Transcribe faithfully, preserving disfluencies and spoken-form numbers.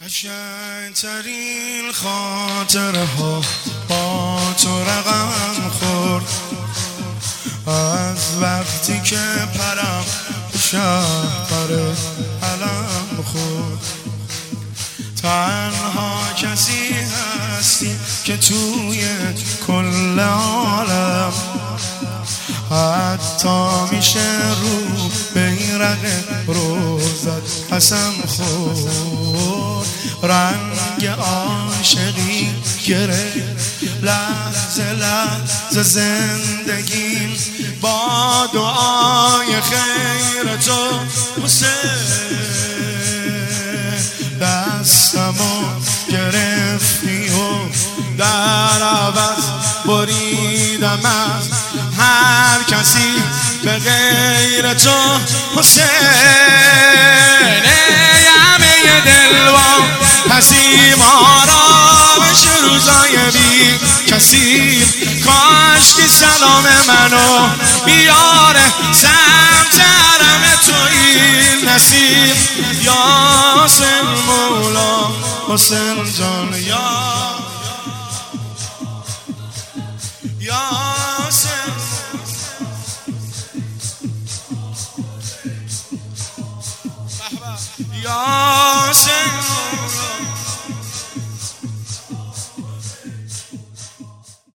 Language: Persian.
قشنگترین خاطره ها با تو رقم خورد از وقتی که پرم شهر علم خورد. تنها کسی هستی که توی کل عالم حتی میشه رو بیرق روزت قسم خورد. رنگ عاشقی گره لحظه لحظه زندگیم با دعای خیر تو حسین. دستمو گرفتی و در عوض بریدم از هر کسی به غیر تو حسین. ای همه دلوام هستی ما را بشه روزای بی کسی. کاش که سلام منو بیاره سمت حرم تو این نسیم. یا حسین مولا حسین جان یا یا حسین یا حسین